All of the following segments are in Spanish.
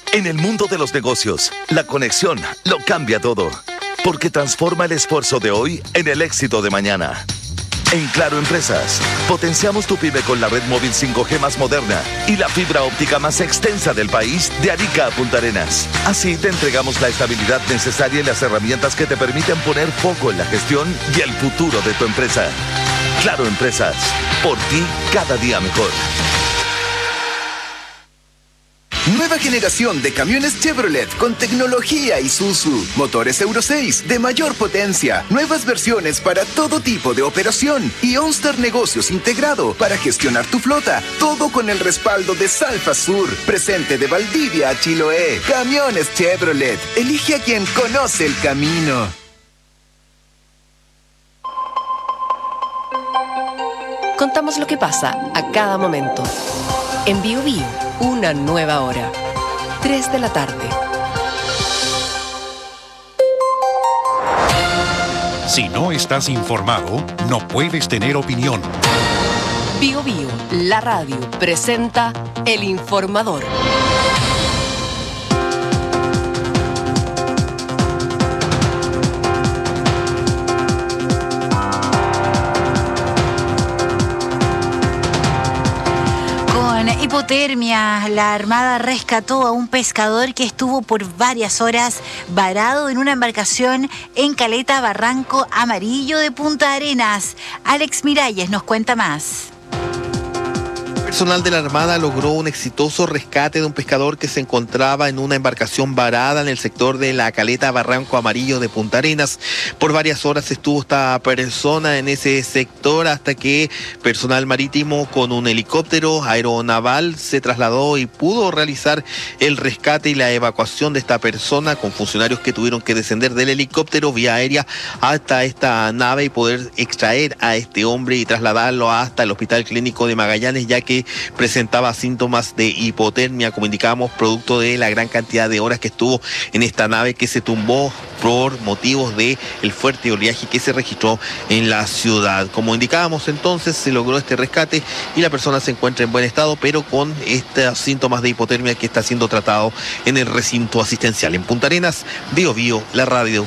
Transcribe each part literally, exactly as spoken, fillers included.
En el mundo de los negocios, la conexión lo cambia todo, porque transforma el esfuerzo de hoy en el éxito de mañana. En Claro Empresas, potenciamos tu pyme con la red móvil cinco G más moderna y la fibra óptica más extensa del país, de Arica a Punta Arenas. Así te entregamos la estabilidad necesaria y las herramientas que te permiten poner foco en la gestión y el futuro de tu empresa. Claro Empresas, por ti cada día mejor. Nueva generación de camiones Chevrolet con tecnología Isuzu. Motores Euro seis de mayor potencia. Nuevas versiones para todo tipo de operación. Y OnStar Negocios integrado para gestionar tu flota. Todo con el respaldo de Salfa Sur. Presente de Valdivia a Chiloé. Camiones Chevrolet. Elige a quien conoce el camino. Contamos lo que pasa a cada momento. En Bio Bio, una nueva hora. tres de la tarde. Si no estás informado, no puedes tener opinión. Bio Bio, la radio, presenta El Informador. Hipotermia. La Armada rescató a un pescador que estuvo por varias horas varado en una embarcación en Caleta Barranco Amarillo de Punta Arenas. Alex Miralles nos cuenta más. Personal de la Armada logró un exitoso rescate de un pescador que se encontraba en una embarcación varada en el sector de la Caleta Barranco Amarillo de Punta Arenas. Por varias horas estuvo esta persona en ese sector hasta que personal marítimo con un helicóptero aeronaval se trasladó y pudo realizar el rescate y la evacuación de esta persona, con funcionarios que tuvieron que descender del helicóptero vía aérea hasta esta nave y poder extraer a este hombre y trasladarlo hasta el Hospital Clínico de Magallanes, ya que presentaba síntomas de hipotermia, como indicábamos, producto de la gran cantidad de horas que estuvo en esta nave que se tumbó por motivos de el fuerte oleaje que se registró en la ciudad. Como indicábamos entonces, se logró este rescate y la persona se encuentra en buen estado, pero con estos síntomas de hipotermia que está siendo tratado en el recinto asistencial. En Punta Arenas, Bio Bio, la radio.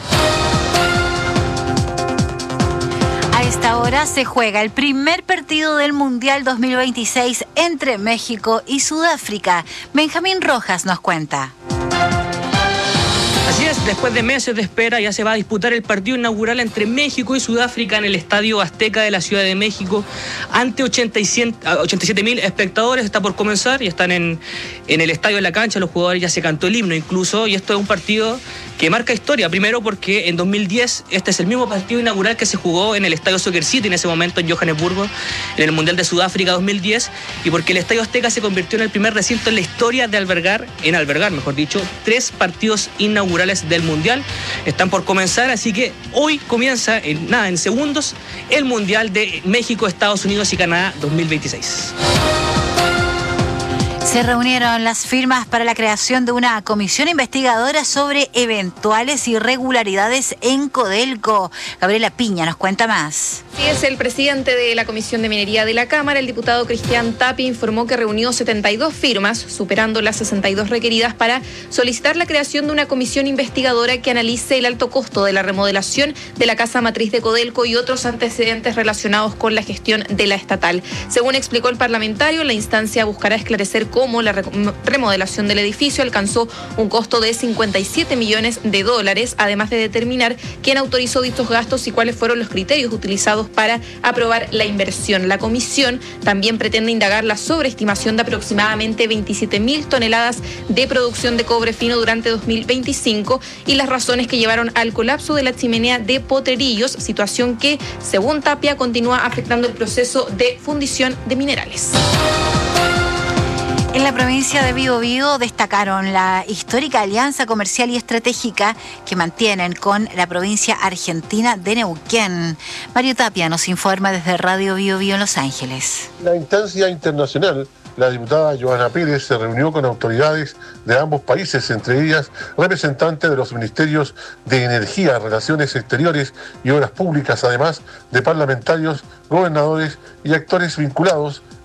A esta hora se juega el primer partido del Mundial dos mil veintiséis entre México y Sudáfrica. Benjamín Rojas nos cuenta. Así es, después de meses de espera ya se va a disputar el partido inaugural entre México y Sudáfrica en el Estadio Azteca de la Ciudad de México ante ochenta y siete mil espectadores. Está por comenzar y están en, en el estadio de la cancha. Los jugadores ya se cantó el himno incluso, y esto es un partido que marca historia. Primero porque en dos mil diez este es el mismo partido inaugural que se jugó en el Estadio Soccer City en ese momento en Johannesburgo, en el Mundial de Sudáfrica dos mil diez, y porque el Estadio Azteca se convirtió en el primer recinto en la historia de albergar, en albergar, mejor dicho, tres partidos inaugurales del Mundial. Están por comenzar, así que hoy comienza en nada, en segundos, el Mundial de México, Estados Unidos y Canadá dos mil veintiséis. Se reunieron las firmas para la creación de una comisión investigadora sobre eventuales irregularidades en Codelco. Gabriela Piña nos cuenta más. Sí, es el presidente de la Comisión de Minería de la Cámara, el diputado Cristian Tapia, informó que reunió setenta y dos firmas, superando las sesenta y dos requeridas, para solicitar la creación de una comisión investigadora que analice el alto costo de la remodelación de la casa matriz de Codelco y otros antecedentes relacionados con la gestión de la estatal. Según explicó el parlamentario, la instancia buscará esclarecer cómo Como la remodelación del edificio alcanzó un costo de cincuenta y siete millones de dólares, además de determinar quién autorizó dichos gastos y cuáles fueron los criterios utilizados para aprobar la inversión. La comisión también pretende indagar la sobreestimación de aproximadamente veintisiete mil toneladas de producción de cobre fino durante dos mil veinticinco y las razones que llevaron al colapso de la chimenea de Potrerillos, situación que, según Tapia, continúa afectando el proceso de fundición de minerales. En la provincia de Biobío destacaron la histórica alianza comercial y estratégica que mantienen con la provincia argentina de Neuquén. Mario Tapia nos informa desde Radio Biobío en Los Ángeles. La instancia internacional, la diputada Joana Pérez se reunió con autoridades de ambos países, entre ellas representantes de los ministerios de Energía, Relaciones Exteriores y Obras Públicas, además de parlamentarios, gobernadores y actores vinculados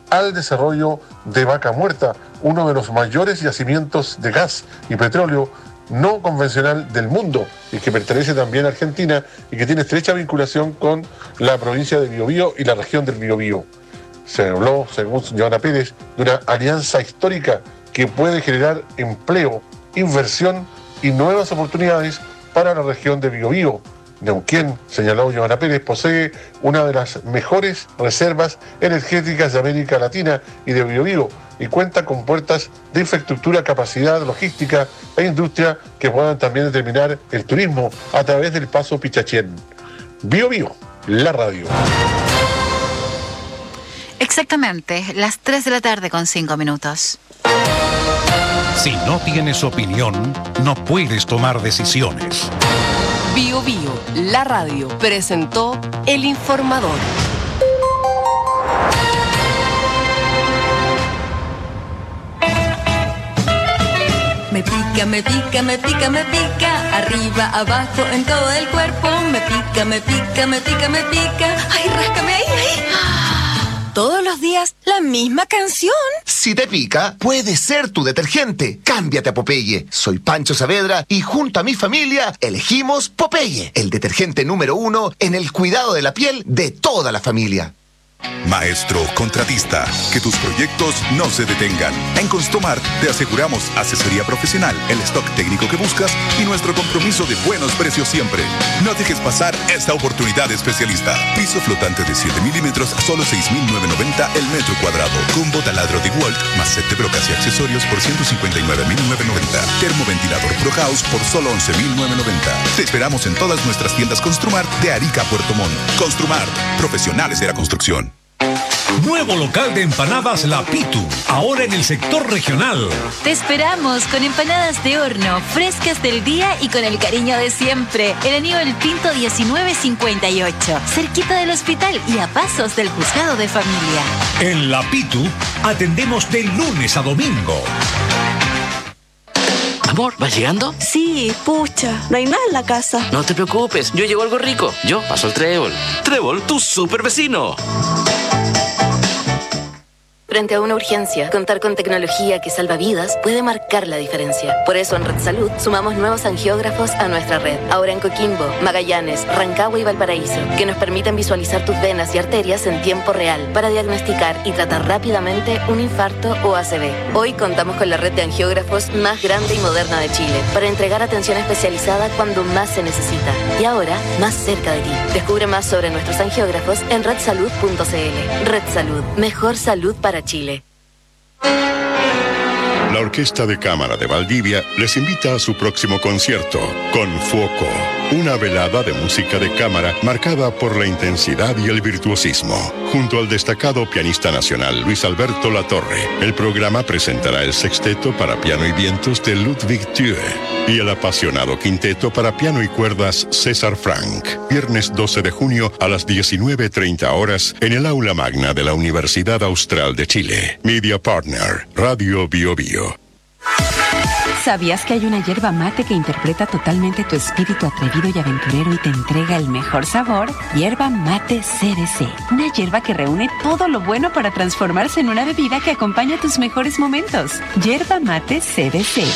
al desarrollo de Vaca Muerta, uno de los mayores yacimientos de gas y petróleo no convencional del mundo y que pertenece también a Argentina y que tiene estrecha vinculación con la provincia de Biobío y la región del Biobío. Se habló, según Joana Pérez, de una alianza histórica que puede generar empleo, inversión y nuevas oportunidades para la región de Biobío. Neuquén, señaló Joana Pérez, posee una de las mejores reservas energéticas de América Latina y de Biobío y cuenta con puertas de infraestructura, capacidad, logística e industria que puedan también determinar el turismo a través del paso Pichachén. Biobío, la radio. Exactamente, las tres de la tarde con cinco minutos. Si no tienes opinión, no puedes tomar decisiones. Bio Bio, la radio, presentó El Informador. Me pica, me pica, me pica, me pica, arriba, abajo, en todo el cuerpo. Me pica, me pica, me pica, me pica. Ay, ráscame ahí, ahí. Todos los días la misma canción. Si te pica, puede ser tu detergente. Cámbiate a Popeye. Soy Pancho Saavedra y junto a mi familia elegimos Popeye, el detergente número uno en el cuidado de la piel de toda la familia. Maestro contratista, que tus proyectos no se detengan. En Construmart te aseguramos asesoría profesional, el stock técnico que buscas y nuestro compromiso de buenos precios siempre. No dejes pasar esta oportunidad especialista. Piso flotante de siete milímetros a solo seis mil novecientos noventa el metro cuadrado. Combo taladro de Walt más set de brocas y accesorios por ciento cincuenta y nueve mil novecientos noventa. Termoventilador Pro House por solo once mil novecientos noventa. Te esperamos en todas nuestras tiendas Construmart de Arica a Puerto Montt. Construmart, profesionales de la construcción. Nuevo local de empanadas La Pitu, ahora en el sector regional. Te esperamos con empanadas de horno, frescas del día y con el cariño de siempre. El Aníbal Pinto diecinueve cincuenta y ocho, cerquita del hospital y a pasos del juzgado de familia. En La Pitu atendemos de lunes a domingo. Amor, ¿vas llegando? Sí, pucha, no hay nada en la casa. No te preocupes, yo llevo algo rico. Yo paso el Trébol. Trébol, tu super vecino. Frente a una urgencia, contar con tecnología que salva vidas puede marcar la diferencia. Por eso en Red Salud sumamos nuevos angiógrafos a nuestra red. Ahora en Coquimbo, Magallanes, Rancagua y Valparaíso, que nos permiten visualizar tus venas y arterias en tiempo real para diagnosticar y tratar rápidamente un infarto o A C V. Hoy contamos con la red de angiógrafos más grande y moderna de Chile para entregar atención especializada cuando más se necesita. Y ahora, más cerca de ti. Descubre más sobre nuestros angiógrafos en red salud punto c l. Red Salud, mejor salud para Chile. La Orquesta de Cámara de Valdivia les invita a su próximo concierto, Con Fuoco, una velada de música de cámara marcada por la intensidad y el virtuosismo. Junto al destacado pianista nacional Luis Alberto Latorre, el programa presentará el sexteto para piano y vientos de Ludwig Thue y el apasionado quinteto para piano y cuerdas César Frank. Viernes doce de junio a las diecinueve treinta horas en el Aula Magna de la Universidad Austral de Chile. Media Partner, Radio Bio Bio. ¿Sabías que hay una yerba mate que interpreta totalmente tu espíritu atrevido y aventurero y te entrega el mejor sabor? Yerba Mate C B C. Una yerba que reúne todo lo bueno para transformarse en una bebida que acompaña tus mejores momentos. Yerba Mate C B C.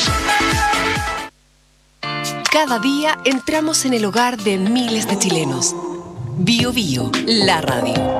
Cada día entramos en el hogar de miles de chilenos. Bio Bio, la radio.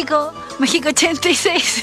México, México ochenta y seis.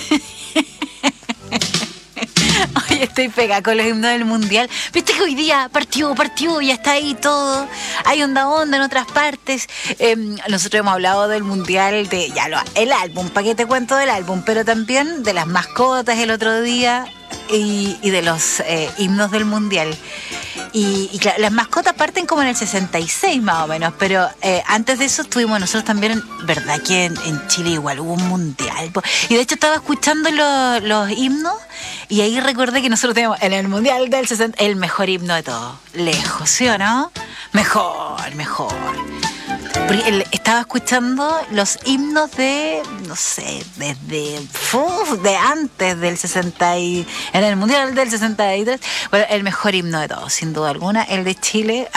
Oye, estoy pegada con los himnos del mundial. Viste que hoy día partió, partió, ya está ahí todo. Hay onda, onda en otras partes. Eh, nosotros hemos hablado del mundial, de ya lo, el álbum, ¿para qué te cuento del álbum? Pero también de las mascotas el otro día y, y de los eh, himnos del mundial. Y, y claro, las mascotas parten como en el sesenta y seis más o menos, pero eh, antes de eso estuvimos nosotros también, verdad que en, en Chile igual hubo un mundial. Y de hecho estaba escuchando los, los himnos y ahí recordé que nosotros teníamos en el mundial del sesenta el mejor himno de todos. Lejos, ¿sí o no? Mejor, mejor. Porque él estaba escuchando los himnos de, no sé, desde uf, de antes del sesenta y en el mundial del sesenta y tres. Bueno, el mejor himno de todos, sin duda alguna, el de Chile,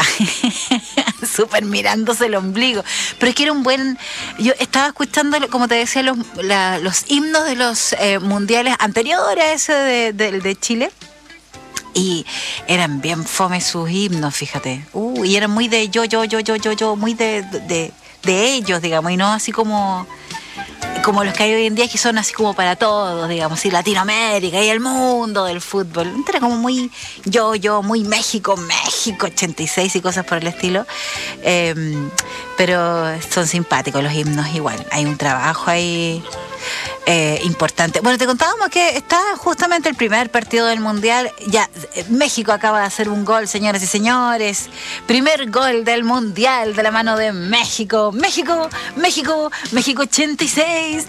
súper mirándose el ombligo. Pero es que era un buen. Yo estaba escuchando, como te decía, los, la, los himnos de los eh, mundiales anteriores a ese de, de, de Chile. Y eran bien fome sus himnos, fíjate. Uh, y eran muy de yo, yo, yo, yo, yo, yo, muy de, de, de ellos, digamos, y no así como, como los que hay hoy en día, que son así como para todos, digamos, y Latinoamérica y el mundo del fútbol. Era como muy yo, yo, muy México, México ochenta y seis y cosas por el estilo. Eh, pero son simpáticos los himnos igual. Hay un trabajo ahí Eh, importante. Bueno, te contábamos que está justamente el primer partido del Mundial. Ya, México acaba de hacer un gol, señoras y señores. Primer gol del Mundial de la mano de México. México, México, México ochenta y seis.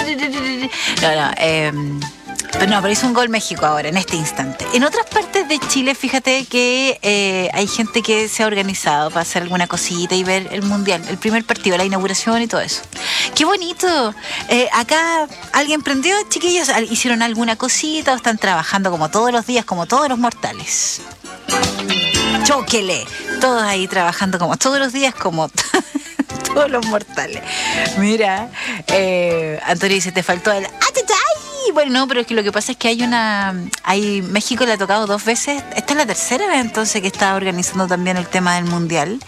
No, no, eh, pero no, pero hizo un gol México ahora, en este instante. En otras partes de Chile, fíjate que eh, hay gente que se ha organizado para hacer alguna cosita y ver el Mundial, el primer partido, la inauguración y todo eso. ¡Qué bonito! Eh, acá alguien prendió, chiquillos, hicieron alguna cosita o están trabajando como todos los días, como todos los mortales. ¡Chóquele! Todos ahí trabajando como todos los días, como todos los mortales. Mira, eh, Antonio dice, te faltó el ¡ay! Bueno, no, pero es que lo que pasa es que hay una... hay México le ha tocado dos veces. Esta es la tercera vez entonces que está organizando también el tema del Mundial.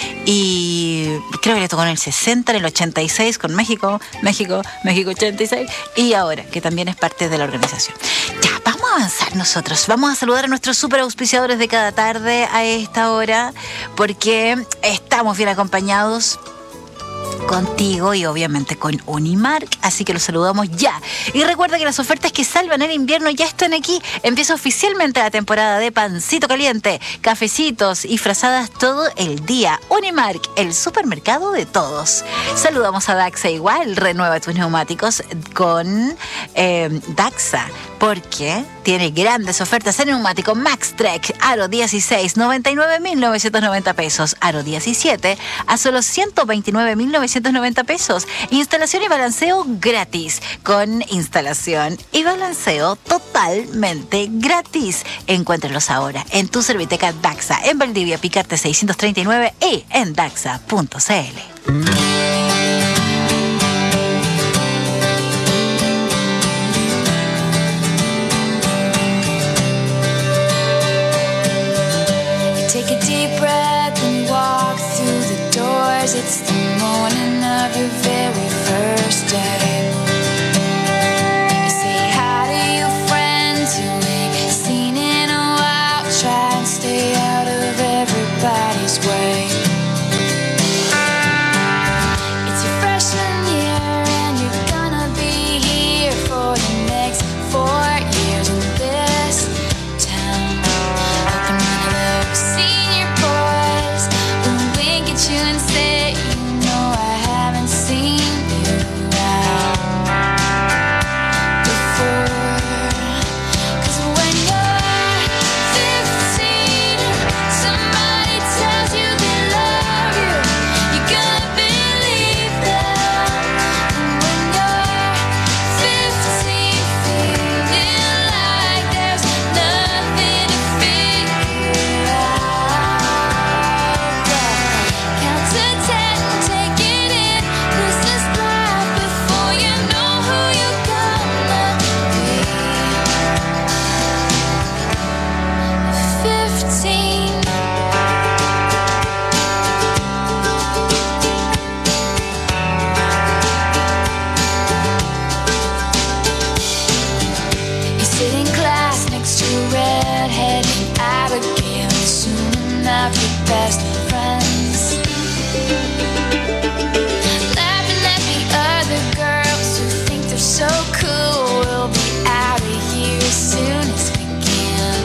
Y creo que le tocó en el sesenta, en el ochenta y seis con México, México, México ochenta y seis. Y ahora, que también es parte de la organización. Ya, vamos a avanzar nosotros. Vamos a saludar a nuestros super auspiciadores de cada tarde a esta hora, porque estamos bien acompañados contigo y obviamente con Unimark, así que los saludamos ya. Y recuerda que las ofertas que salvan el invierno ya están aquí. Empieza oficialmente la temporada de pancito caliente, cafecitos y frazadas todo el día. Unimark, el supermercado de todos. Saludamos a Daxa igual, renueva tus neumáticos con eh, Daxa, porque tiene grandes ofertas en neumático Maxtrek, aro dieciséis, noventa y nueve mil novecientos noventa pesos, aro diecisiete a solo ciento veintinueve mil novecientos noventa pesos. Instalación y balanceo gratis, con instalación y balanceo totalmente gratis. Encuéntralos ahora en tu Serviteca Daxa, en Valdivia, Picarte seiscientos treinta y nueve y en daxa punto c l. Take a deep breath and walk through the doors. It's the morning of your very first day. You say hi to your friends you ain't seen in a while. Try and stay out of everybody's way. It's your freshman year and you're gonna be here for the next four years in this town. Looking one of those senior boys will wink at you and say, you know I haven't seen you out. of your best friends. Laughing at the other girls who think they're so cool. We'll be out of here as soon as we can.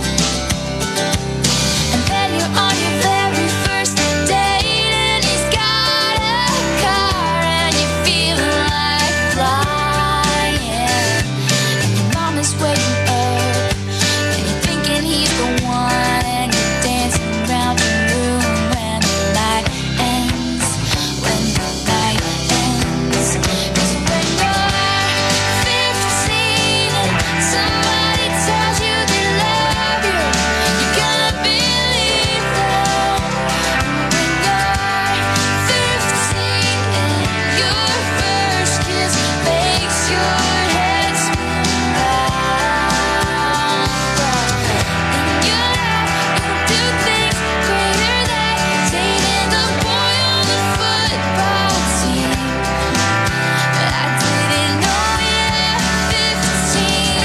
And then you're on your very first date and he's got a car and you're feeling like flying. And your mom is waiting up and you're thinking he's the one and you're dancing around your room when the night ends. When the night ends. 'Cause when you're fifteen and somebody tells you they love you, you're gonna believe them. When you're fifteen and your first kiss makes your head spin round. And you laugh, you do things greater than dating the boy on the football team. But I didn't know you at fifteen.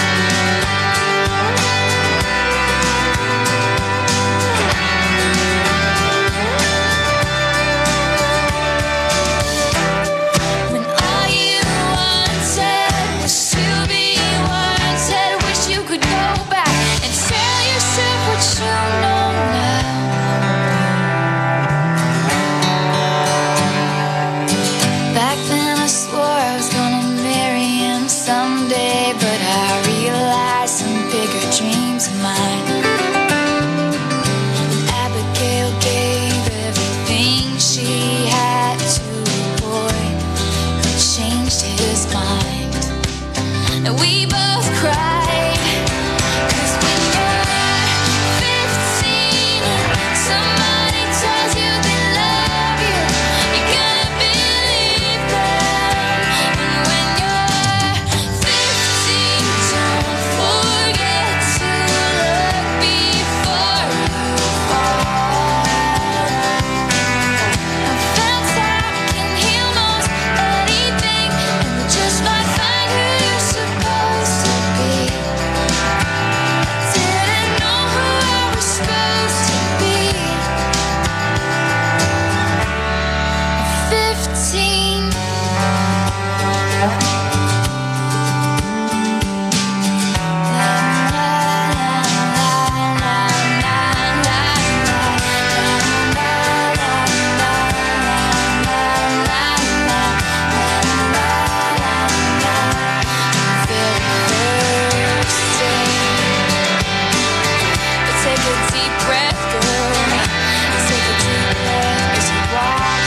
When all you wanted was to be wanted, wish you could go back and tell yourself what you know now. Back then I swore I was gonna marry him someday, but I realized some bigger dreams of mine. Abigail gave everything she had to a boy who changed his mind. And we both cried. 'Cause when you're fifteen and somebody tells you they love you, you're gonna believe them. And when you're fifteen, don't forget to look before you fall. I found time can heal most anything, and you just might find who you're supposed to be. Didn't know who I was supposed to be. Fifteen. Take a deep breath, girl. Take a deep breath as you walk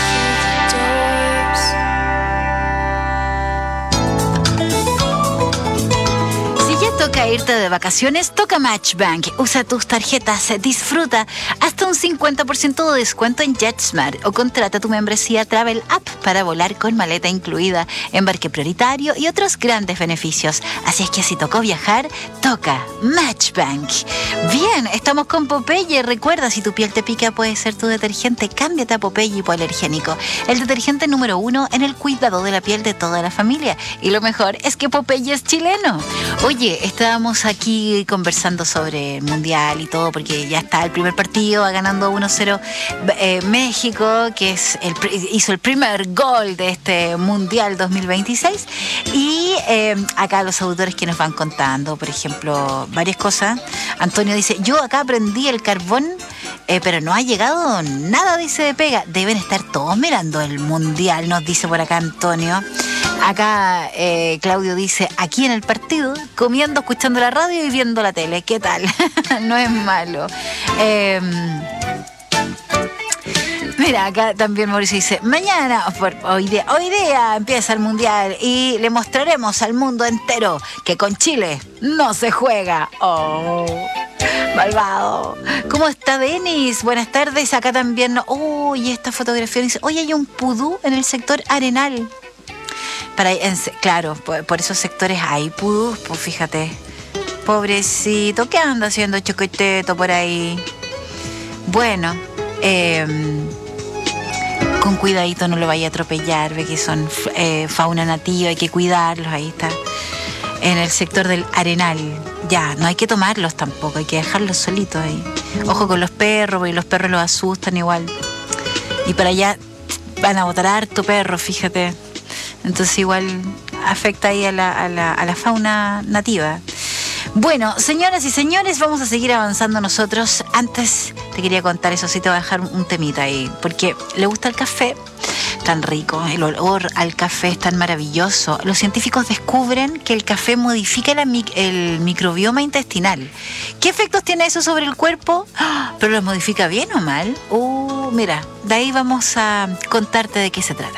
through the doors. Si ya toca irte de vacaciones, toca Matchbank. Usa tus tarjetas, disfruta hasta un cincuenta por ciento de descuento en JetSmart o contrata tu membresía Travel App para volar con maleta incluida, embarque prioritario y otros grandes beneficios. Así es que si tocó viajar, toca Matchbank. Bien, estamos con Popeye. Recuerda, si tu piel te pica, puede ser tu detergente. Cámbiate a Popeye hipoalergénico, el detergente número uno en el cuidado de la piel de toda la familia. Y lo mejor es que Popeye es chileno. Oye, estábamos aquí conversando sobre el Mundial y todo, porque ya está el primer partido, va ganando uno cero eh, México, que es el, hizo el primer gol de este Mundial dos mil veintiséis. Y eh, acá los auditores que nos van contando, por ejemplo, varias cosas. Antonio dice, yo acá aprendí el carbón, eh, pero no ha llegado nada, dice, de pega. Deben estar todos mirando el Mundial, nos dice por acá Antonio. Acá eh, Claudio dice, aquí en el partido, comiendo, escuchando la radio y viendo la tele. ¿Qué tal? No es malo. Eh, Mira, acá también Mauricio dice, mañana, por, hoy, día, hoy día empieza el Mundial y le mostraremos al mundo entero que con Chile no se juega. Oh, malvado. ¿Cómo está Denis? Buenas tardes. Acá también, uy, oh, esta fotografía dice, hoy hay un pudú en el sector Arenal. Para, en, claro, por, por esos sectores hay pudús, pues fíjate. Pobrecito, ¿qué anda haciendo Chocoteto por ahí? Bueno, eh, con cuidadito, no lo vaya a atropellar, ve que son eh, fauna nativa, hay que cuidarlos, ahí está. en el sector del Arenal. Ya, no hay que tomarlos tampoco, hay que dejarlos solitos ahí. Ojo con los perros, porque los perros los asustan igual. Y para allá van a botar harto perro, fíjate. Entonces igual afecta ahí a la, a la, a la fauna nativa. Bueno, señoras y señores, vamos a seguir avanzando nosotros. Antes te quería contar, eso sí, te voy a dejar un temita ahí, porque le gusta el café, tan rico, el olor al café es tan maravilloso. Los científicos descubren que el café modifica la, el microbioma intestinal. ¿Qué efectos tiene eso sobre el cuerpo? ¿Pero los modifica bien o mal? Uh, mira, de ahí vamos a contarte de qué se trata.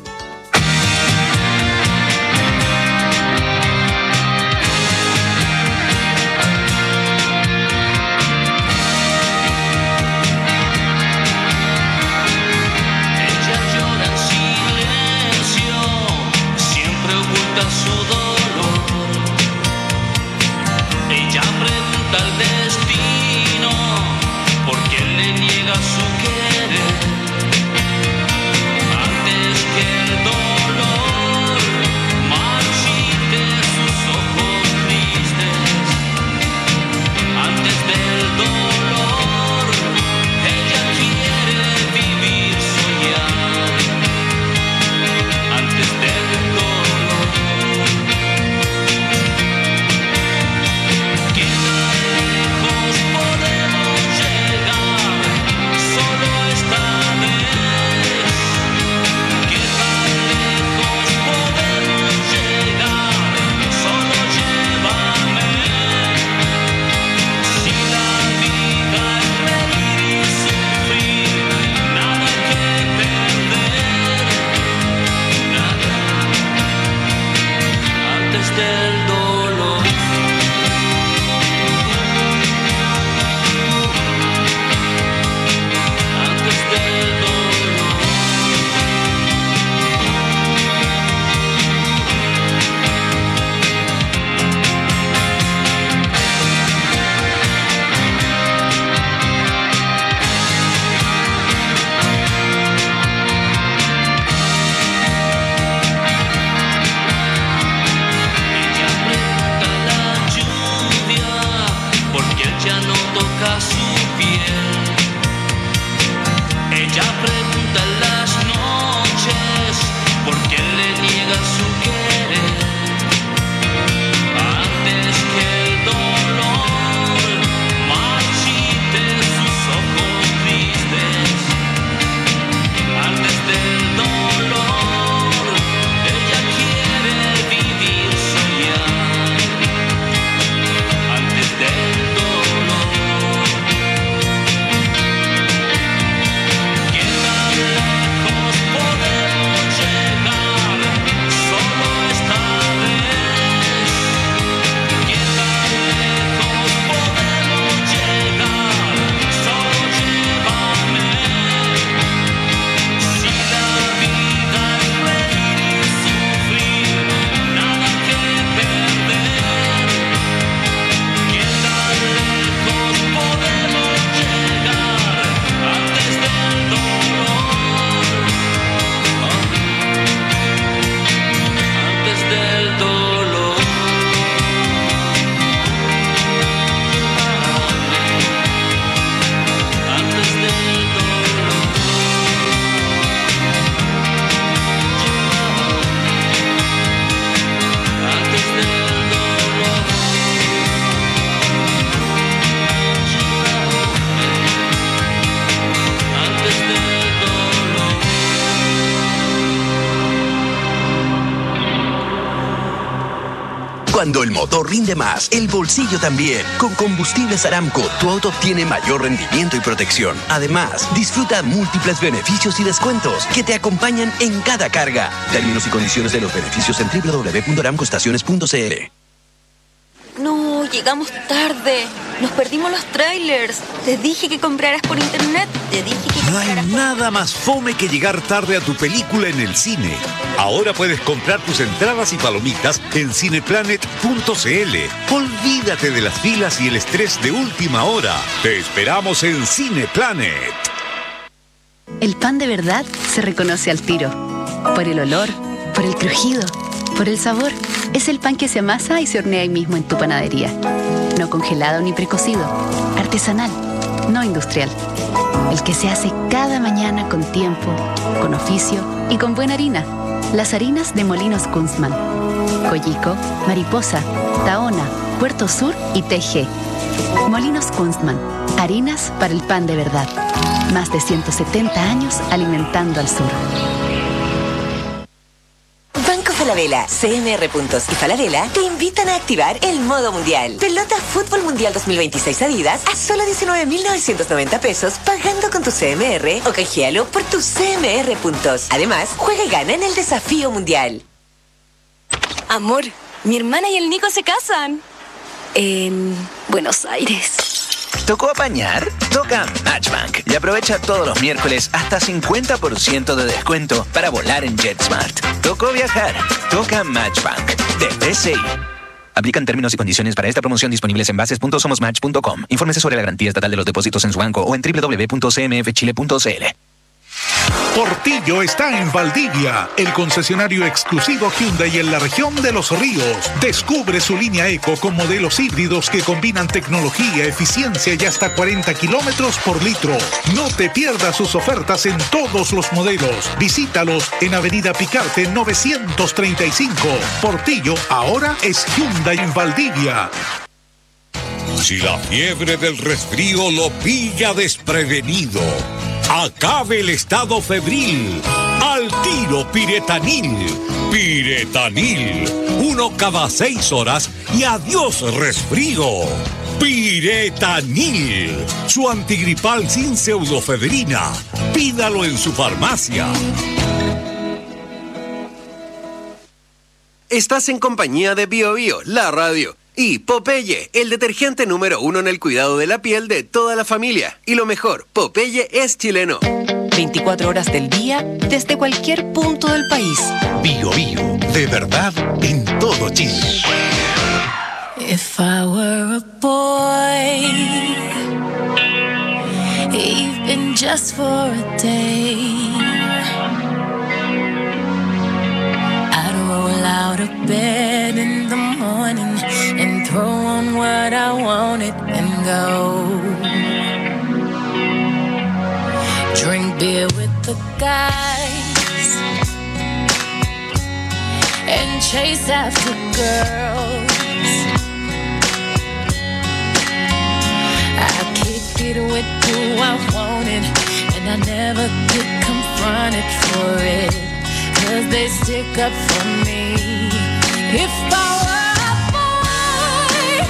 Cuando el motor rinde más, el bolsillo también. Con Combustibles Aramco, tu auto obtiene mayor rendimiento y protección. Además, disfruta múltiples beneficios y descuentos que te acompañan en cada carga. Términos y condiciones de los beneficios en doble u doble u doble u punto aramco estaciones punto c l. No, llegamos tarde. Nos perdimos los trailers. Te dije que compraras por internet. Te dije que No hay nada más fome que llegar tarde a tu película en el cine. Ahora puedes comprar tus entradas y palomitas en cineplanet punto c l. Olvídate de las filas y el estrés de última hora. Te esperamos en Cineplanet. El pan de verdad se reconoce al tiro. Por el olor, por el crujido, Por el sabor, es el pan que se amasa y se hornea ahí mismo en tu panadería. No congelado ni precocido, artesanal, no industrial. El que se hace cada mañana con tiempo, con oficio y con buena harina. Las harinas de Molinos Kunstmann. Coyico, Mariposa, Tahona, Puerto Sur y T G. Molinos Kunstmann. Harinas para el pan de verdad. Más de ciento setenta años alimentando al sur. Banco Falabella, C M R Puntos y Falabella te invitan a activar el modo mundial. Pelota Fútbol Mundial dos mil veintiséis Adidas a solo diecinueve mil novecientos noventa pesos pagando con tu C M R o canjealo por tus C M R Puntos. Además, juega y gana en el desafío mundial. Amor, mi hermana y el Nico se casan. En Buenos Aires. ¿Tocó apañar? Toca Matchbank y aprovecha todos los miércoles hasta cincuenta por ciento de descuento para volar en JetSmart. ¿Tocó viajar? Toca Matchbank de B C I. Aplican términos y condiciones para esta promoción disponibles en bases punto somos match punto com. Infórmese sobre la garantía estatal de los depósitos en su banco o en doble u doble u doble u punto c m f chile punto c l. Portillo está en Valdivia, el concesionario exclusivo Hyundai en la región de Los Ríos. Descubre su línea Eco con modelos híbridos que combinan tecnología, eficiencia y hasta cuarenta kilómetros por litro. No te pierdas sus ofertas en todos los modelos. Visítalos en Avenida Picarte novecientos treinta y cinco. Portillo ahora es Hyundai en Valdivia. Si la fiebre del resfrío lo pilla desprevenido, acabe el estado febril. Al tiro Piretanil. Piretanil. Uno cada seis horas y adiós resfrío. Piretanil. Su antigripal sin pseudofebrina. Pídalo en su farmacia. Estás en compañía de Bio Bio, la radio. Y Popeye, el detergente número uno en el cuidado de la piel de toda la familia. Y lo mejor, Popeye es chileno. veinticuatro horas del día, desde cualquier punto del país. Bio Bio, de verdad, en todo Chile. If I were a boy, even just for a day, I'd roll out of bed in the morning and throw on what I wanted and go. Drink beer with the guys and chase after girls. I kick it with who I wanted, and I never get confronted for it, 'cause they stick up for me. If I were a boy,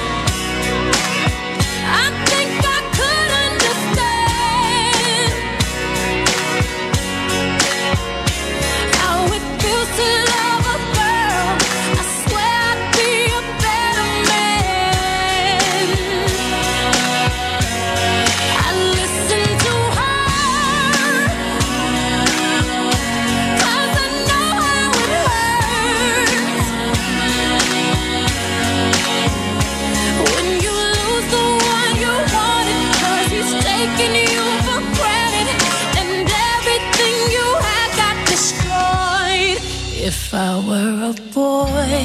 I think I could understand how it feels to love a girl. I swear I'd be a better man. I listen to her, 'cause I know how it hurts when you lose the one you wanted, 'cause he's taking you for granted and everything you had got destroyed. If I were a boy,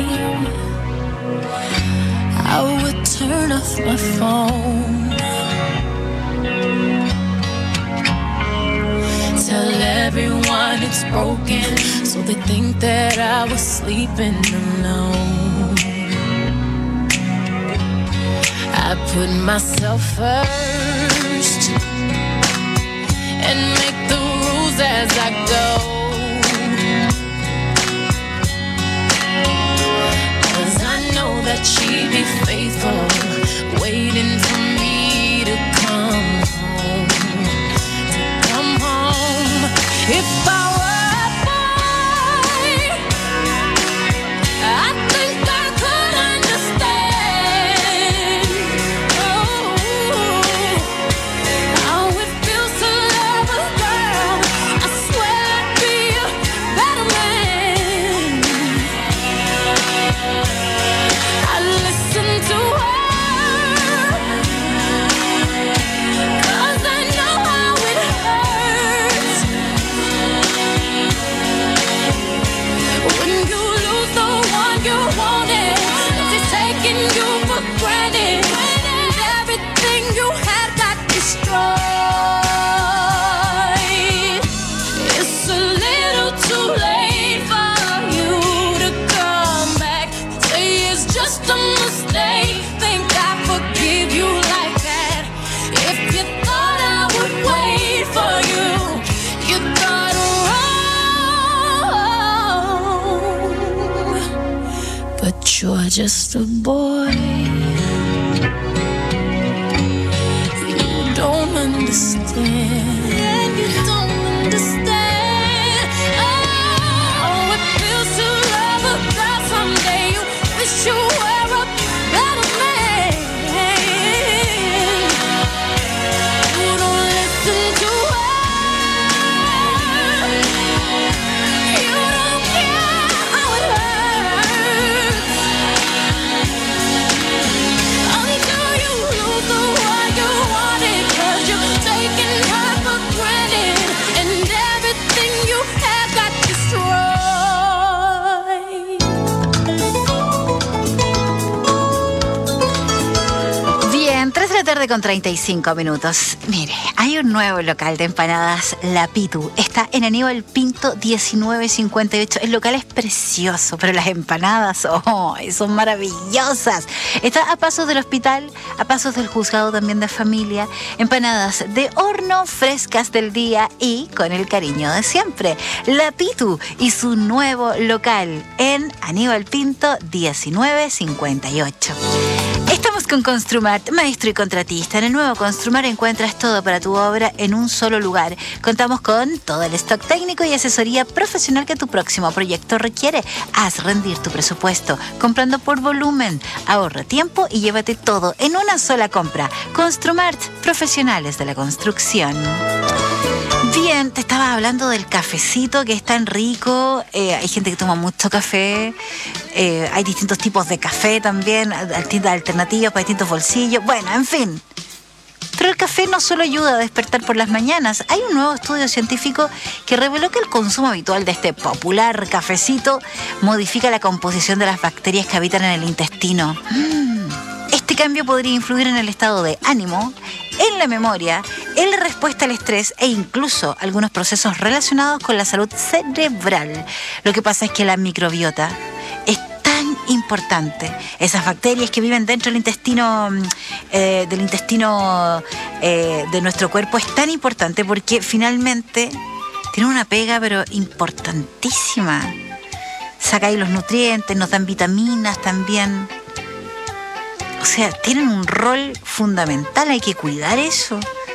I would turn off my phone, tell everyone it's broken, so they think that I was sleeping alone. I put myself first and make the rules as I go, 'cause I know that she'd be faithful, waiting for me to come home, to come home. If I were a boy, I think I could understand, oh, how it feels to love a girl. I swear I'd be a better man. I listen to her, just a boy. You don't understand. You don't understand. Oh, it feels to love a girl someday. You wish you were a better man. You don't listen to her. You don't care how it hurts. Until you lose the one you wanted, 'cause you're taking her for granted, and everything you had got destroyed. Bien, tres de la tarde con treinta y cinco minutos. Mire, hay un nuevo local de empanadas, La Pitu. Está en Aníbal Pinto diecinueve cincuenta y ocho. El local es precioso, pero las empanadas, oh, son maravillosas. Está a pasos del hospital, a pasos del juzgado también de familia. Empanadas de horno, frescas del día y con el cariño de siempre. La Pitu y su nuevo local en Aníbal Pinto diecinueve cincuenta y ocho. Estamos con Construmart, maestro y contratista. En el nuevo Construmart encuentras todo para tu obra en un solo lugar. Contamos con todo el stock técnico y asesoría profesional que tu próximo proyecto requiere. Haz rendir tu presupuesto comprando por volumen. Ahorra tiempo y llévate todo en una sola compra. Construmart, profesionales de la construcción. Bien, te estaba hablando del cafecito que es tan rico. Eh, hay gente que toma mucho café. Eh, hay distintos tipos de café también, distintas alternativas para distintos bolsillos. Bueno, en fin. Pero el café no solo ayuda a despertar por las mañanas. Hay un nuevo estudio científico que reveló que el consumo habitual de este popular cafecito modifica la composición de las bacterias que habitan en el intestino. Mm. Este cambio podría influir en el estado de ánimo, en la memoria, en la respuesta al estrés e incluso algunos procesos relacionados con la salud cerebral. Lo que pasa es que la microbiota es tan importante. Esas bacterias que viven dentro del intestino, eh, del intestino eh, de nuestro cuerpo es tan importante porque finalmente tiene una pega pero importantísima. Saca ahí los nutrientes, nos dan vitaminas también. O sea, tienen un rol fundamental, hay que cuidar eso.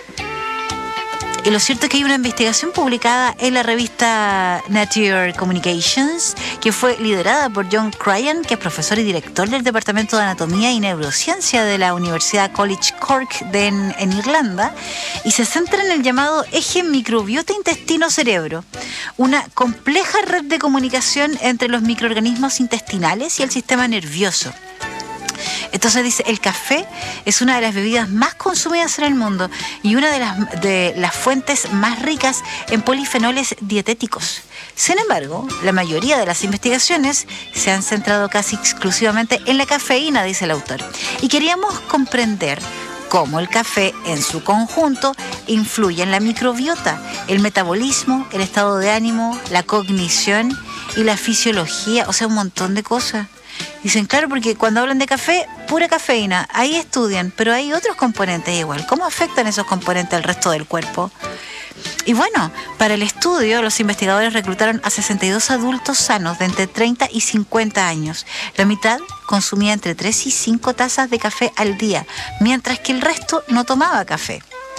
Y lo cierto es que hay una investigación publicada en la revista Nature Communications que fue liderada por John Cryan, que es profesor y director del Departamento de Anatomía y Neurociencia de la Universidad College Cork de, en, en Irlanda, y se centra en el llamado eje microbiota intestino-cerebro, una compleja red de comunicación entre los microorganismos intestinales y el sistema nervioso. Entonces dice, el café es una de las bebidas más consumidas en el mundo y una de las, de las fuentes más ricas en polifenoles dietéticos. Sin embargo, la mayoría de las investigaciones se han centrado casi exclusivamente en la cafeína, dice el autor. Y queríamos comprender cómo el café en su conjunto influye en la microbiota, el metabolismo, el estado de ánimo, la cognición y la fisiología, o sea, un montón de cosas. Dicen, claro, porque cuando hablan de café, pura cafeína, ahí estudian, pero hay otros componentes igual. ¿Cómo afectan esos componentes al resto del cuerpo? Y bueno, para el estudio, los investigadores reclutaron a sesenta y dos adultos sanos de entre treinta y cincuenta años. La mitad consumía entre tres y cinco tazas de café al día, mientras que el resto no tomaba café.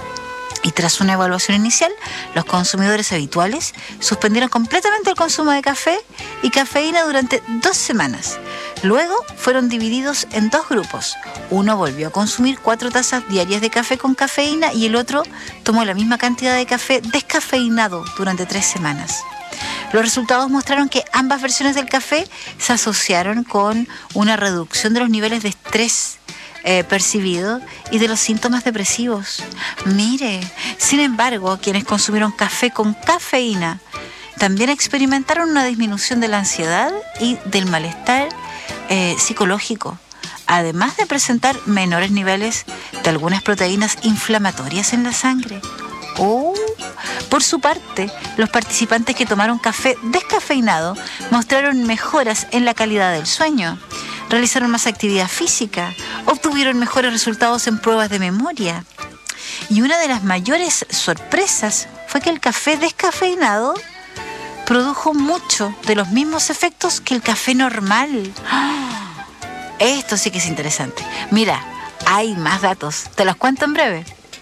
Y tras una evaluación inicial, los consumidores habituales suspendieron completamente el consumo de café y cafeína durante dos semanas. Luego fueron divididos en dos grupos. Uno volvió a consumir cuatro tazas diarias de café con cafeína y el otro tomó la misma cantidad de café descafeinado durante tres semanas. Los resultados mostraron que ambas versiones del café se asociaron con una reducción de los niveles de estrés Eh, percibido y de los síntomas depresivos. Mire, sin embargo, quienes consumieron café con cafeína también experimentaron una disminución de la ansiedad y del malestar eh, psicológico, además de presentar menores niveles de algunas proteínas inflamatorias en la sangre. Oh. Por su parte, los participantes que tomaron café descafeinado mostraron mejoras en la calidad del sueño, realizaron más actividad física, obtuvieron mejores resultados en pruebas de memoria. Y una de las mayores sorpresas fue que el café descafeinado produjo mucho de los mismos efectos que el café normal. Esto sí que es interesante. Mira, hay más datos. Te los cuento en breve.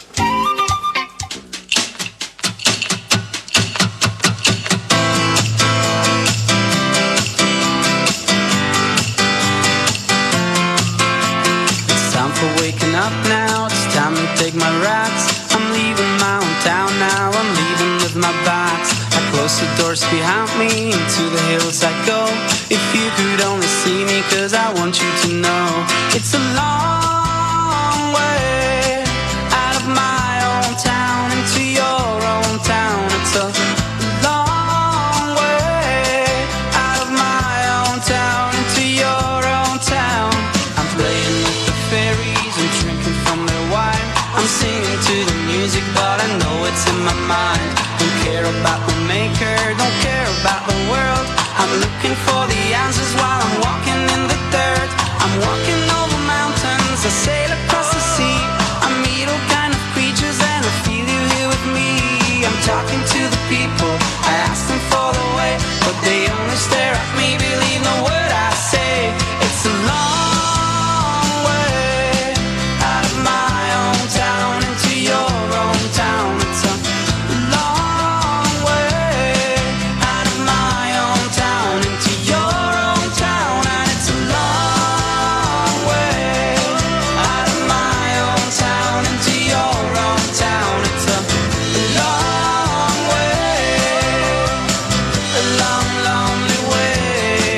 Waking up now, it's time to take my rats. I'm leaving my hometown now, I'm leaving with my bats. I close the doors behind me, into the hills I go. If you could only see me, cause I want you to know. It's a long way out of my own town into your own town. It's a long way out of my own town into your own town. I'm playing with the fairies and drinking from their wine. I'm singing to the music, but I know it's in my mind. Don't care about the maker, don't care about the world. I'm looking for the answers while I'm walking in the dirt. I'm walking over mountains, I sail across the sea. I meet all kind of creatures and I feel you here with me. I'm talking to the people, I ask them for the way, but they only stare at me, believe the word I say. It's a long way out of my own town into your own town. It's a long way out of my own town into your own town. And it's a long way out of my own town into your own town. It's a long way, a long, lonely way.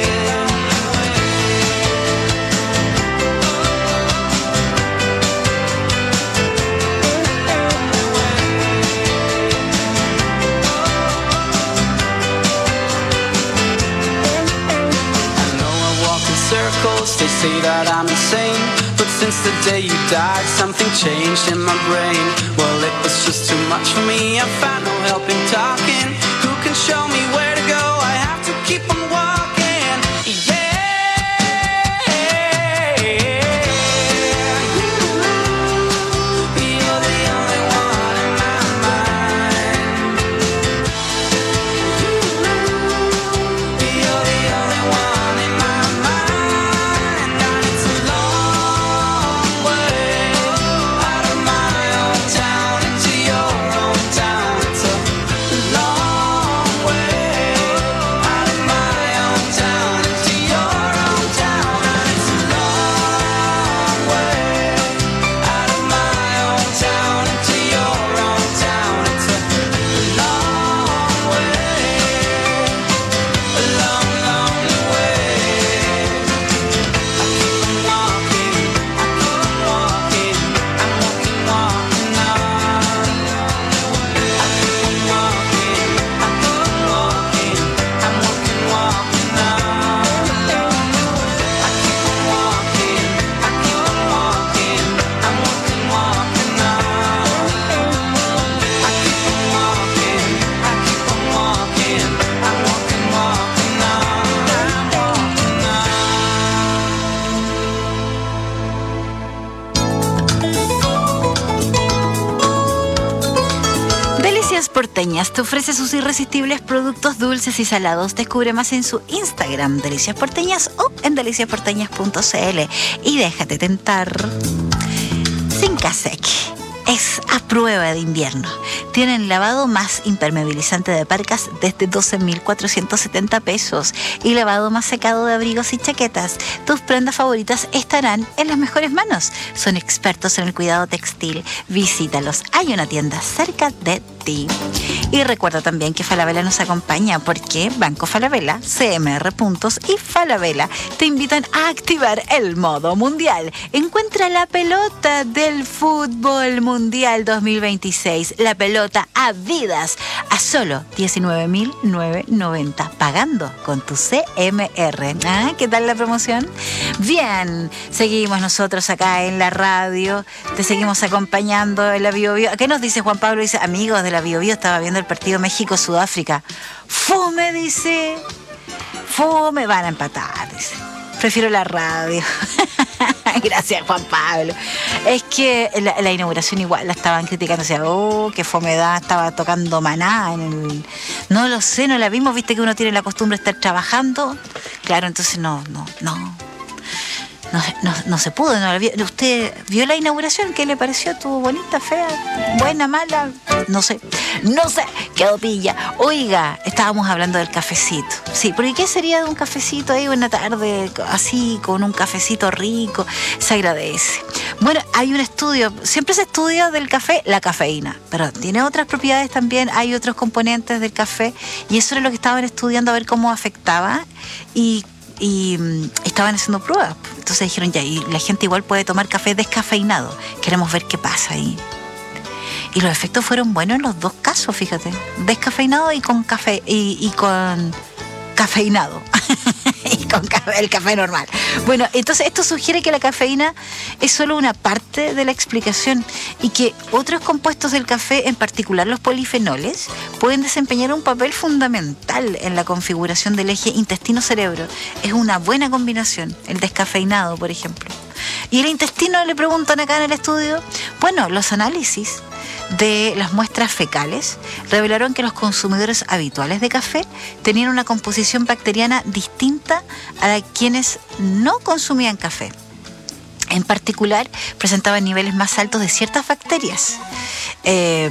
I know I walk in circles, they say that I'm insane. But since the day you died, something changed in my brain. Well, it was just too much for me, I found no help in talking. Who can show me where to go? I have to keep on walking. Yeah. You're the only one in my mind. You're the only one in my mind. And it's a long way out of my own town into your own town. It's a long way out of my own town into your own town. And it's a long way out of my own town into your own town. It's a long way, a long, lonely way. I keep on walking, I keep on walking, I'm walking, walking on. I keep on walking, I keep on walking, I'm walking, walking on. I keep on walking, I keep on walking, I'm walking, walking on. I keep on walking, I keep on walking, I'm walking, walking Delicias Porteñas te ofrece sus irresistibles productos dulces y salados. Descubre más en su Instagram, Delicias Porteñas, o en delicias porteñas punto c l. Y déjate tentar. Sincasec es a prueba de invierno. Tienen lavado más impermeabilizante de parcas desde doce mil cuatrocientos setenta pesos y lavado más secado de abrigos y chaquetas. Tus prendas favoritas estarán en las mejores manos. Son expertos en el cuidado textil. Visítalos. Hay una tienda cerca de ti. Y recuerda también que Falabella nos acompaña porque Banco Falabella, C M R Puntos y Falabella te invitan a activar el modo mundial. Encuentra la pelota del fútbol mundial dos mil veintiséis, la pelota Adidas, a solo diecinueve mil novecientos noventa, pagando con tu C M R. ¿Ah? ¿Qué tal la promoción? Bien, seguimos nosotros acá en la radio, te seguimos acompañando en la Bio Bio. ¿Qué nos dice Juan Pablo? Dice, amigos de la Bio Bio, estaba viendo el partido México-Sudáfrica. Fome, dice. Fome, van a empatar, dice. Prefiero la radio. Gracias, Juan Pablo. Es que la, la inauguración igual la estaban criticando. O sea, oh, qué fomedad, estaba tocando Maná en el... No lo sé, no la vimos. Viste que uno tiene la costumbre de estar trabajando. Claro, entonces no, no, no. no, no, no se pudo. No, ¿usted vio la inauguración? ¿Qué le pareció? ¿Estuvo bonita, fea, buena, mala? No sé, no sé, quedó pilla. Oiga, estábamos hablando del cafecito. Sí, porque ¿qué sería de un cafecito ahí una tarde así, con un cafecito rico? Se agradece. Bueno, hay un estudio, siempre se estudia del café la cafeína, pero tiene otras propiedades también, hay otros componentes del café, y eso era lo que estaban estudiando a ver cómo afectaba, y y um, estaban haciendo pruebas. Entonces dijeron, ya, y la gente igual puede tomar café descafeinado, queremos ver qué pasa ahí. Y los efectos fueron buenos en los dos casos, fíjate, descafeinado y con café y, y con cafeinado y con café, el café normal. Bueno, entonces esto sugiere que la cafeína es solo una parte de la explicación y que otros compuestos del café, en particular los polifenoles, pueden desempeñar un papel fundamental en la configuración del eje intestino-cerebro. Es una buena combinación, el descafeinado, por ejemplo. Y el intestino, le preguntan acá en el estudio, bueno, los análisis de las muestras fecales revelaron que los consumidores habituales de café tenían una composición bacteriana distinta a la de quienes no consumían café. En particular, presentaban niveles más altos de ciertas bacterias. Eh,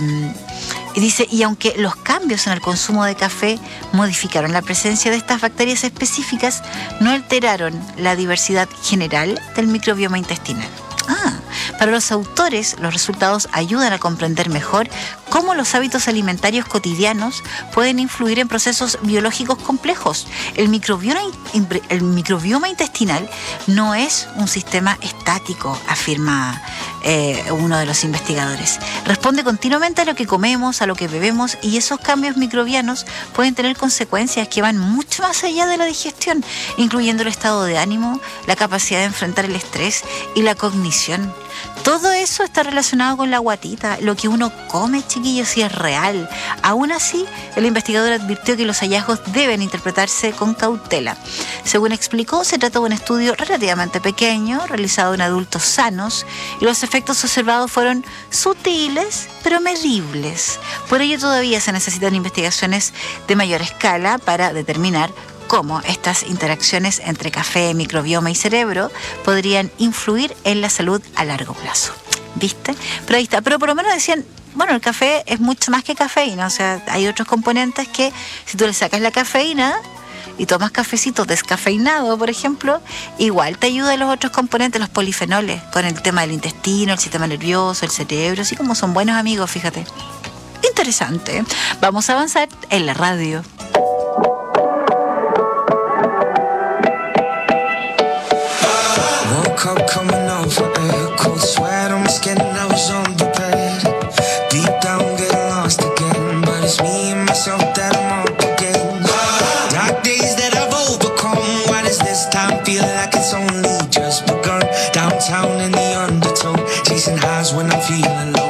y dice, y aunque los cambios en el consumo de café modificaron la presencia de estas bacterias específicas, no alteraron la diversidad general del microbioma intestinal. Ah, para los autores, los resultados ayudan a comprender mejor cómo los hábitos alimentarios cotidianos pueden influir en procesos biológicos complejos. El microbioma, el microbioma intestinal no es un sistema estático, afirma eh, uno de los investigadores. Responde continuamente a lo que comemos, a lo que bebemos, y esos cambios microbianos pueden tener consecuencias que van mucho más allá de la digestión, incluyendo el estado de ánimo, la capacidad de enfrentar el estrés y la cognición. Todo eso está relacionado con la guatita, lo que uno come, chiquillos, si es real. Aún así, el investigador advirtió que los hallazgos deben interpretarse con cautela. Según explicó, se trató de un estudio relativamente pequeño, realizado en adultos sanos, y los efectos observados fueron sutiles, pero medibles. Por ello, todavía se necesitan investigaciones de mayor escala para determinar cómo estas interacciones entre café, microbioma y cerebro podrían influir en la salud a largo plazo. ¿Viste? Pero ahí está. Pero por lo menos decían, bueno, el café es mucho más que cafeína. O sea, hay otros componentes que si tú le sacas la cafeína y tomas cafecito descafeinado, por ejemplo, igual te ayuda los otros componentes, los polifenoles, con el tema del intestino, el sistema nervioso, el cerebro, así como son buenos amigos, fíjate. Interesante. Vamos a avanzar en la radio. Cup coming over, air cold sweat on my skin, I was unprepared. Deep down, getting lost again, but it's me and myself that I'm up against. Dark days that I've overcome, why does this time feel like it's only just begun? Downtown in the undertow, chasing highs when I'm feeling low.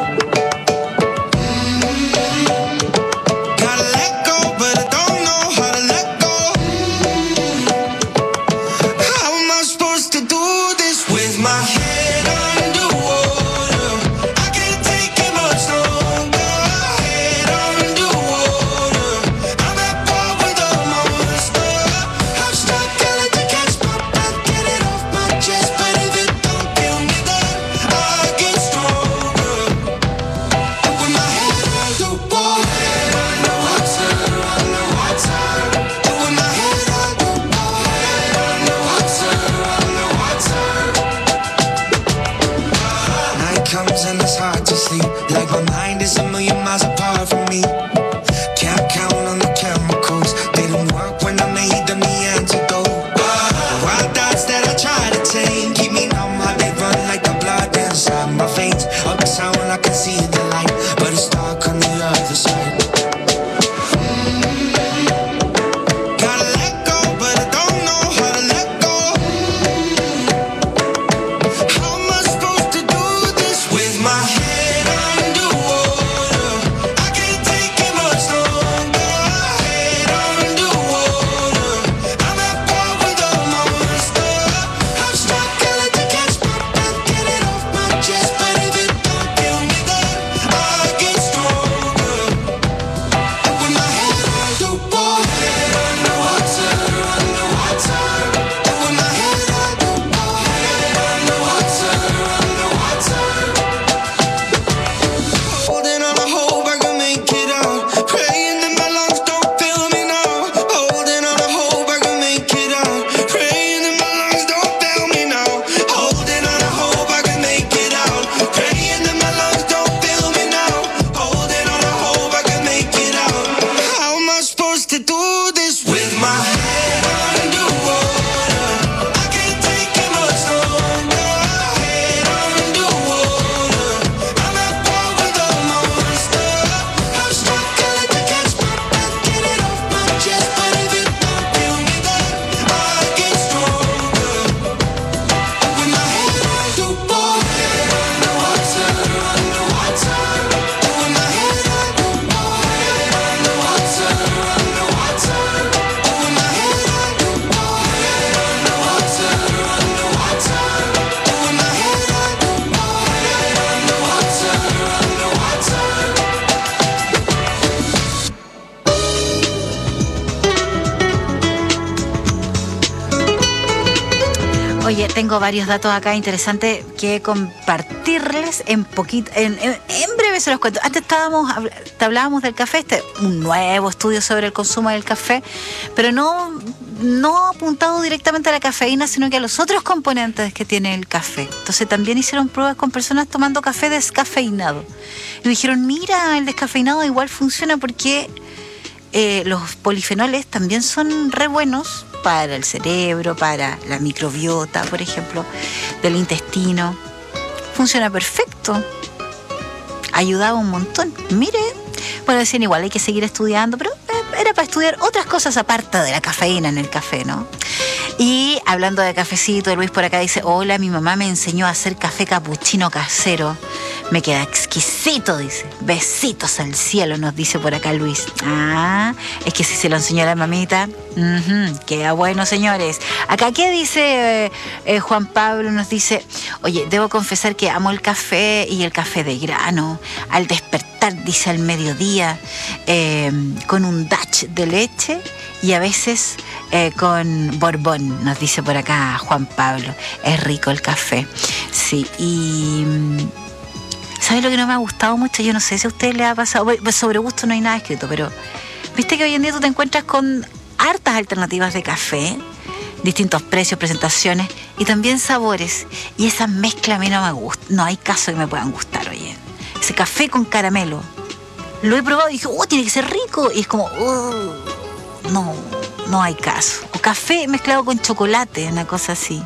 tengo varios datos acá interesantes que compartirles en poquito, en, en, en breve se los cuento. Antes estábamos, hablábamos del café, este un nuevo estudio sobre el consumo del café, pero no, no apuntado directamente a la cafeína, sino que a los otros componentes que tiene el café. Entonces también hicieron pruebas con personas tomando café descafeinado. Y dijeron, mira, el descafeinado igual funciona porque eh, los polifenoles también son re buenos para el cerebro, para la microbiota, por ejemplo, del intestino. Funciona perfecto. Ayudaba un montón. Mire, bueno, decían igual, hay que seguir estudiando, pero era para estudiar otras cosas aparte de la cafeína en el café, ¿no? Y hablando de cafecito, Luis por acá dice, hola, mi mamá me enseñó a hacer café capuchino casero. Me queda exquisito, dice. Besitos al cielo, nos dice por acá Luis. Ah, es que si se lo enseñó la mamita, uh-huh, queda bueno, señores. Acá, ¿qué dice eh, eh, Juan Pablo? Nos dice, oye, debo confesar que amo el café y el café de grano. Al despertar, dice, al mediodía, eh, con un dash de leche y a veces eh, con borbón, nos dice por acá Juan Pablo. Es rico el café. Sí, y... ¿sabes lo que no me ha gustado mucho? Yo no sé si a usted le ha pasado. Sobre gusto no hay nada escrito, pero viste que hoy en día tú te encuentras con hartas alternativas de café, distintos precios, presentaciones y también sabores. Y esa mezcla a mí no me gusta. No hay caso que me puedan gustar, oye. Ese café con caramelo. Lo he probado y dije, oh, tiene que ser rico. Y es como, oh, no, no hay caso. O café mezclado con chocolate, una cosa así.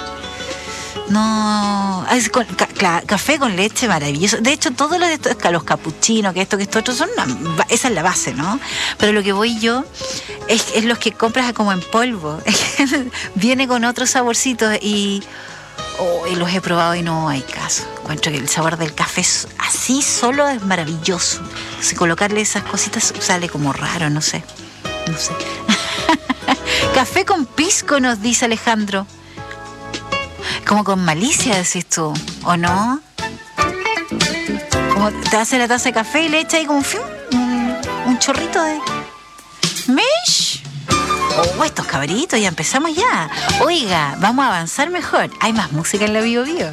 No, es con, ca, ca, café con leche maravilloso. De hecho, todos los, los capuchinos, que esto, que esto, otro, son una, esa es la base, ¿no? Pero lo que voy yo es, es los que compras como en polvo. Viene con otros saborcitos y, oh, y los he probado y no hay caso. Encuentro que el sabor del café así solo es maravilloso. Si colocarle esas cositas sale como raro, no sé. No sé. Café con pisco, nos dice Alejandro. Como con malicia, decís tú, ¿o no? Como te hace la taza de café y le echa ahí como fium, un, un chorrito de... ¡Mish! Oh, estos cabritos, ya empezamos ya. Oiga, vamos a avanzar mejor. Hay más música en la Bio Bio.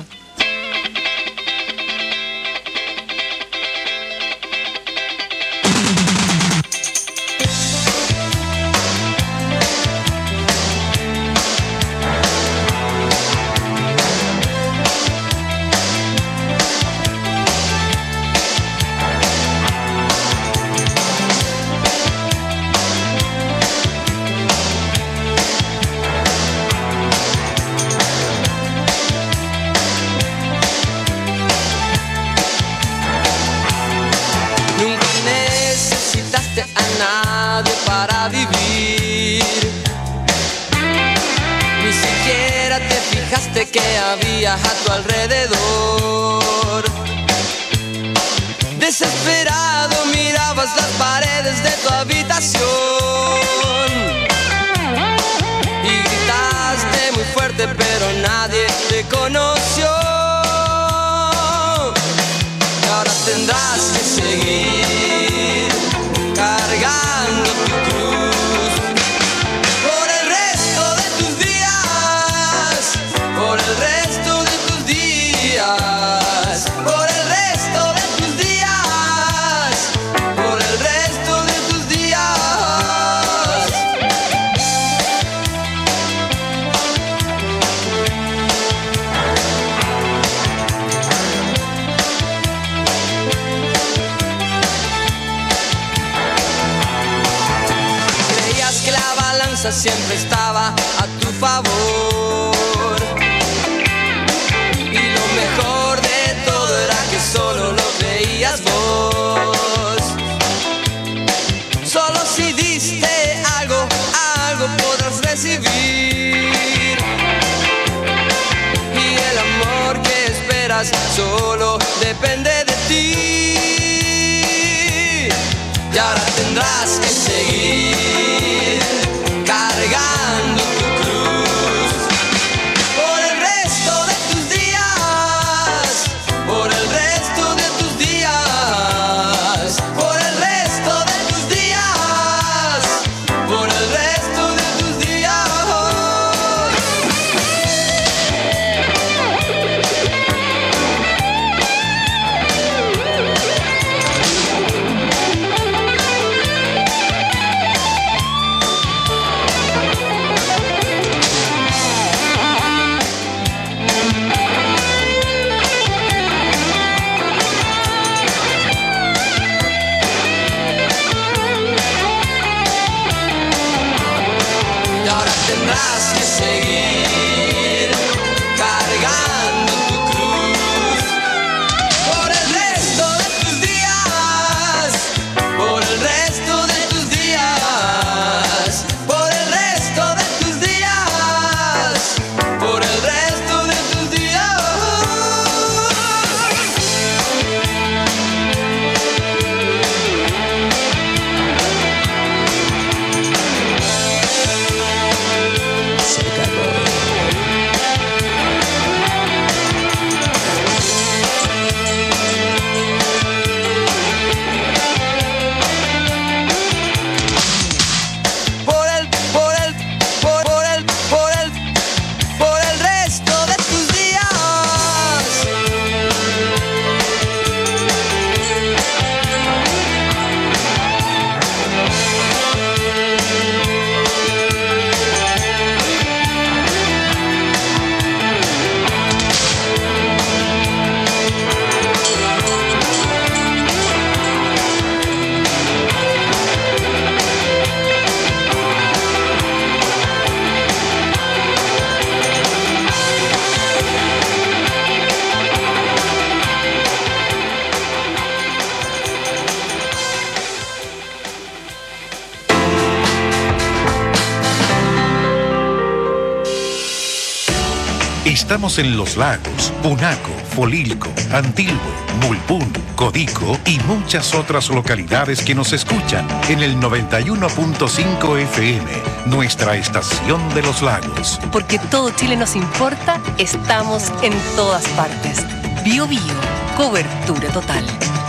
Que había a tu alrededor. Desesperado mirabas las paredes de tu habitación y gritaste muy fuerte, pero nadie te conoció. Y ahora tendrás que seguir cargando tu cruz por el resto de tus días. Por el resto de tus días, por el resto de tus días, por el resto de tus días. Creías que la balanza siempre estaba a tu favor. Solo lo creías vos. Solo si diste algo, algo podrás recibir. Y el amor que esperas solo depende de ti. Y ahora tendrás que seguir cargando tu cruz por el resto de tus días. Por el resto Estamos en Los Lagos, Punaco, Folilco, Antilhue, Mulpún, Codico y muchas otras localidades que nos escuchan en el noventa y uno punto cinco F M, nuestra estación de Los Lagos. Porque todo Chile nos importa, estamos en todas partes. Bio Bio, cobertura total.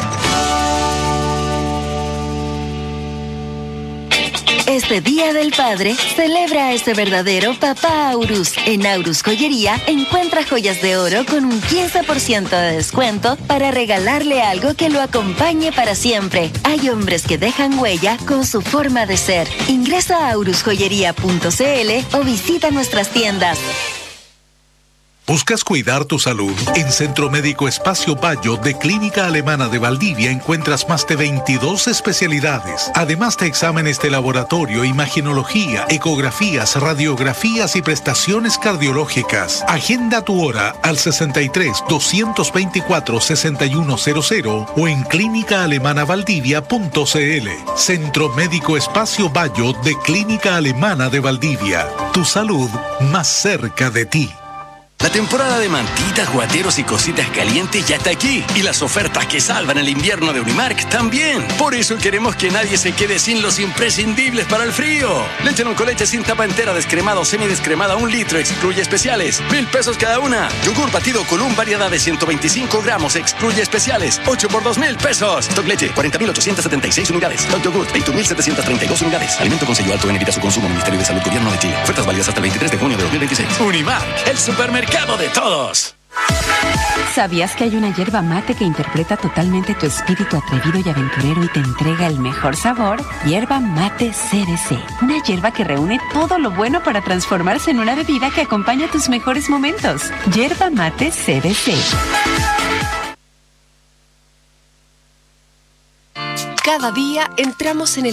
Este Día del Padre, celebra a ese verdadero papá Aurus. En Aurus Joyería, encuentra joyas de oro con un quince por ciento de descuento para regalarle algo que lo acompañe para siempre. Hay hombres que dejan huella con su forma de ser. Ingresa a aurus joyería punto c l o visita nuestras tiendas. ¿Buscas cuidar tu salud? En Centro Médico Espacio Bayo de Clínica Alemana de Valdivia encuentras más de veintidós especialidades, además de exámenes de laboratorio, imagenología, ecografías, radiografías y prestaciones cardiológicas. Agenda tu hora al sesenta y tres, doscientos veinticuatro, sesenta y uno cero cero o en clínica alemana valdivia punto c l. Centro Médico Espacio Bayo de Clínica Alemana de Valdivia. Tu salud más cerca de ti. La temporada de mantitas, guateros y cositas calientes ya está aquí. Y las ofertas que salvan el invierno de Unimark también. Por eso queremos que nadie se quede sin los imprescindibles para el frío. Leche con leche sin tapa entera, descremada o semidescremada, un litro, excluye especiales. Mil pesos cada una. Yogur batido con un variedad de ciento veinticinco gramos, excluye especiales. ocho por dos mil pesos. Stock leche, cuarenta mil ochocientos setenta y seis unidades. Stock yogur, veinte mil setecientos treinta y dos unidades. Alimento con sello alto en evita su consumo. Ministerio de Salud, Gobierno de Chile. Ofertas válidas hasta el veintitrés de junio de dos mil veintiséis. Unimark, el supermercado de todos. ¿Sabías que hay una hierba mate que interpreta totalmente tu espíritu atrevido y aventurero y te entrega el mejor sabor? Hierba Mate C B C. Una hierba que reúne todo lo bueno para transformarse en una bebida que acompaña tus mejores momentos. Hierba Mate C B C. Cada día entramos en el